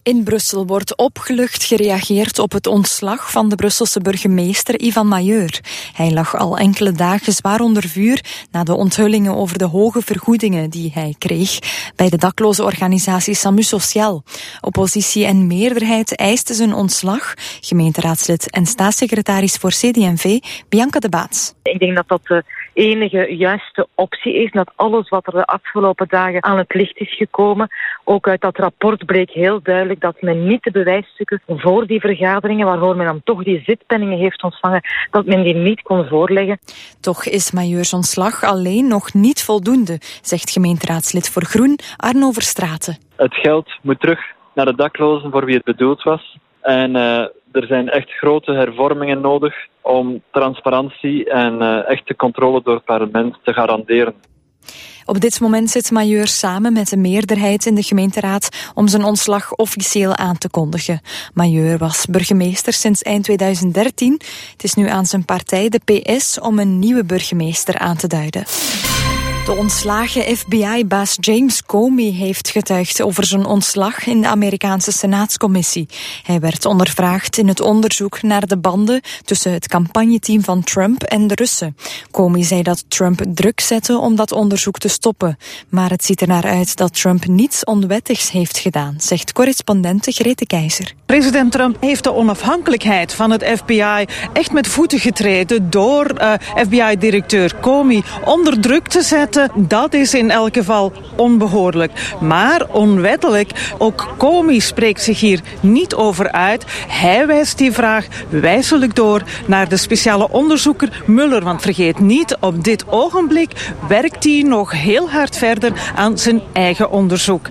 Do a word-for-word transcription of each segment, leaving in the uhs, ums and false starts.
In Brussel wordt opgelucht gereageerd op het ontslag van de Brusselse burgemeester Ivan Majeur. Hij lag al enkele dagen zwaar onder vuur na de onthullingen over de hoge vergoedingen die hij kreeg bij de dakloze organisatie SAMU Sociaal. Oppositie en meerderheid eisten zijn ontslag. Gemeenteraadslid en staatssecretaris voor C D en V, Bianca de Baets. Ik denk dat dat de enige juiste optie is. Dat alles wat er de afgelopen dagen aan het licht is gekomen, ook uit dat rapport bleek heel duidelijk dat men niet de bewijsstukken voor die vergaderingen, waarvoor men dan toch die zitpenningen heeft ontvangen, dat men die niet kon voorleggen. Toch is Majeurs ontslag alleen nog niet voldoende, zegt gemeenteraadslid voor Groen Arno Verstraeten. Het geld moet terug naar de daklozen voor wie het bedoeld was. En uh, er zijn echt grote hervormingen nodig om transparantie en uh, echte controle door het parlement te garanderen. Op dit moment zit Majeur samen met de meerderheid in de gemeenteraad om zijn ontslag officieel aan te kondigen. Majeur was burgemeester sinds eind tweeduizend dertien. Het is nu aan zijn partij, de P S, om een nieuwe burgemeester aan te duiden. De ontslagen F B I-baas James Comey heeft getuigd over zijn ontslag in de Amerikaanse Senaatscommissie. Hij werd ondervraagd in het onderzoek naar de banden tussen het campagneteam van Trump en de Russen. Comey zei dat Trump druk zette om dat onderzoek te stoppen. Maar het ziet er naar uit dat Trump niets onwettigs heeft gedaan, zegt correspondente Grete Keizer. President Trump heeft de onafhankelijkheid van het F B I echt met voeten getreden door uh, F B I-directeur Comey onder druk te zetten. Dat is in elk geval onbehoorlijk. Maar onwettelijk, ook Comey spreekt zich hier niet over uit. Hij wijst die vraag wijselijk door naar de speciale onderzoeker Mueller. Want vergeet niet, op dit ogenblik werkt hij nog heel hard verder aan zijn eigen onderzoek.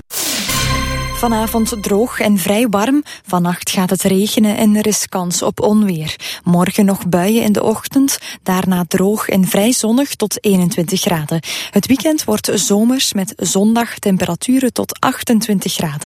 Vanavond droog en vrij warm. Vannacht gaat het regenen en er is kans op onweer. Morgen nog buien in de ochtend. Daarna droog en vrij zonnig tot eenentwintig graden. Het weekend wordt zomers met zondag temperaturen tot achtentwintig graden.